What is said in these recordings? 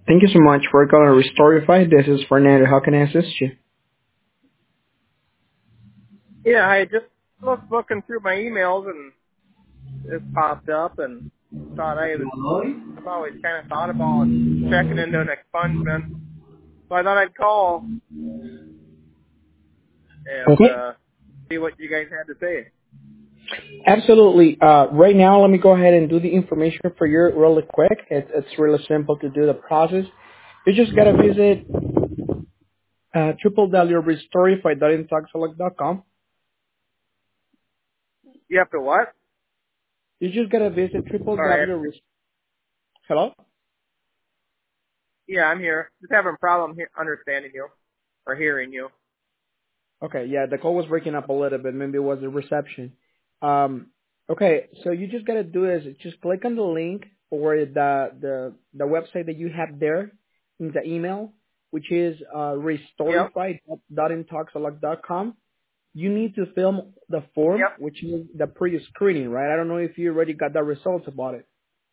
Thank you so much for calling Restorify. This is Fernando. How can I assist you? Yeah, I just was looking through my emails and this popped up and I've always kind of thought about checking into an expungement. So I thought I'd call and Okay. see what you guys had to say. Absolutely. Right now, let me go ahead and do the information for you really quick. It's really simple to do the process. You just gotta visit www.restorify.intoxelect.com. You have to what? You just gotta visit Sorry. www. Hello. Yeah, I'm here. Just having a problem understanding you or hearing you. Okay. Yeah, the call was breaking up a little bit. Maybe it was the reception. Um. Okay. So you just gotta do is just click on the link or the website that you have there in the email, which is Yep. restorify.intoxelect.com. You need to fill the form, Yep. which is the pre-screening, right? I don't know if you already got the results about it.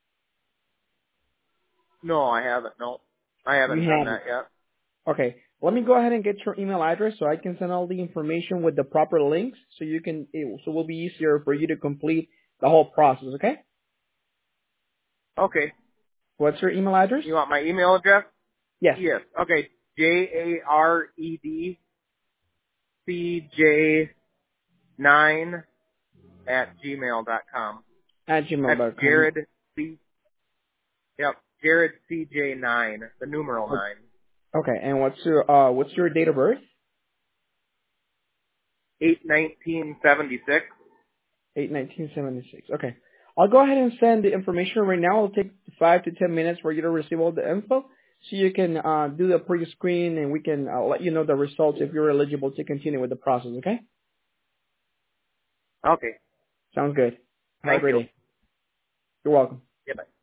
No, I haven't. No, I You haven't done have that it. yet. Okay. Let me go ahead and get your email address so I can send all the information with the proper links so you can, so it will be easier for you to complete the whole process, okay? Okay. What's your email address? You want my email address? Yes. Yes. Okay. JAREDCJ9 at gmail.com. At That's gmail.com. Jared C. Yep, Jared CJ9, the numeral 9. Okay. And what's your date of birth? 8/1976. 8/1976. Okay. I'll go ahead and send the information right now. It'll take 5 to 10 minutes for you to receive all the info, so you can do the pre-screen, and we can let you know the results if you're eligible to continue with the process. Okay? Okay. Sounds good. Have a Thank great you. day. You're welcome. Goodbye.